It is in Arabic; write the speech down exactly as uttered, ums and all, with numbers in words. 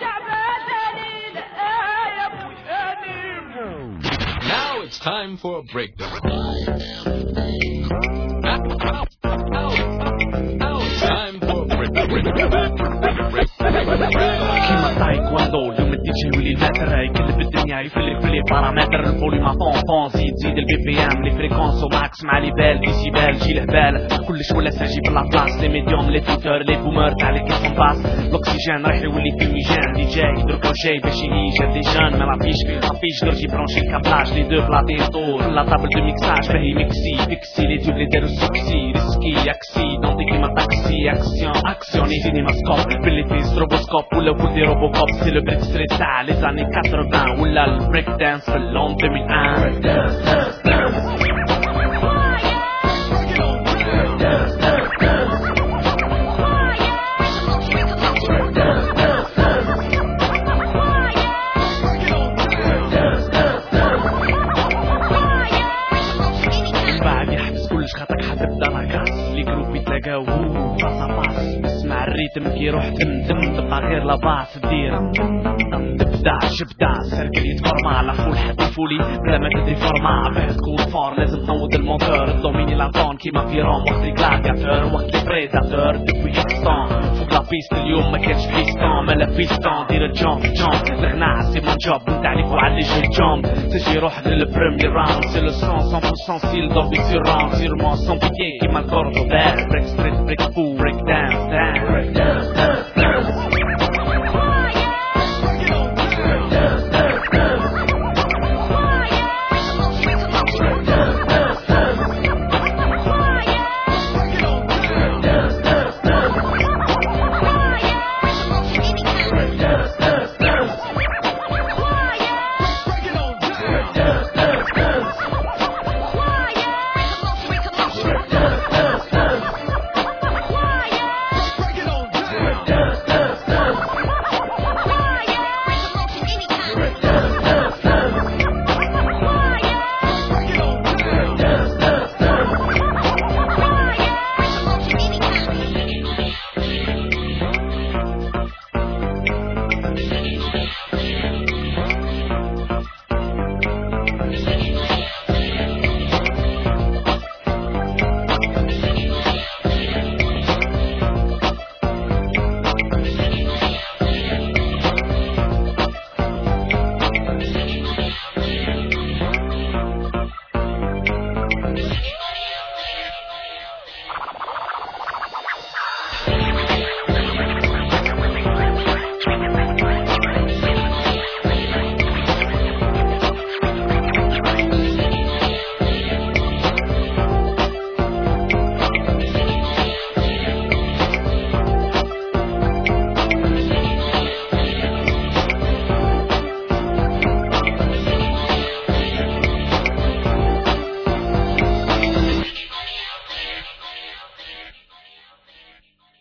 Now it's time for a breakdown. Now it's time for a breakdown. كيما تايكواندو اليوم الدي جي ولي المتر يقلب الدنيا يفلك بلي بارامتر الفوليوم طون طون زيد زيد البي بي ام لي فريكونس وماكس مع لي بال ديسيبال جي الهبال كلش ولا ساجي بلا بلاص لي ميديوم لي تويتر لي بومر تاع لي كيسون باس الاكسجين رايح يولي في الميجان دي جاي دركا جاي باش يجي دي جان ما لافيش لافيش درجي برونشي الكابلاج لي دو بلاطين طول لا طابل دو ميكساج باهي ميكسي فيكسي لي دوب لي دارو سوكسي ريسكي اكسي دونتي كيما تاكسي اكسيون اكسيون لي سينما سكوب بلي في ستروبوسكوب ولا ولدي روبوكوب سي لو بريك ستريت تاع لي زاني ثمانين ولا البريك دانس في اللون ألفين وواحد خاطرك حتبدا لاكاس لي جروب يتلاقاو باس باس اسمع الريتم كي يروح دم دم تبقى غير لا باس دير تبدا شبدا سيركل يتفورما على فول حد فولي بلا ما تدري فورما باه تكون فور لازم تنوض الموتور الدوميني لاطون كيما في روم وقت لي كلاكاتور وقت لي بريداتور دوبي اكستون فوق لا بيست اليوم ما كانش بيستون مالا بيستون دير الجومب جومب الغناء سي مون جوب نتعليك وعلي جو الجومب تجي روحك للبريمير راوند سي لو سون مية بالمية سيل دوبي سير راوند سير مون سون بيكي كيما الكوردو دار بريك ستريت بريك فو بريك دانس دانس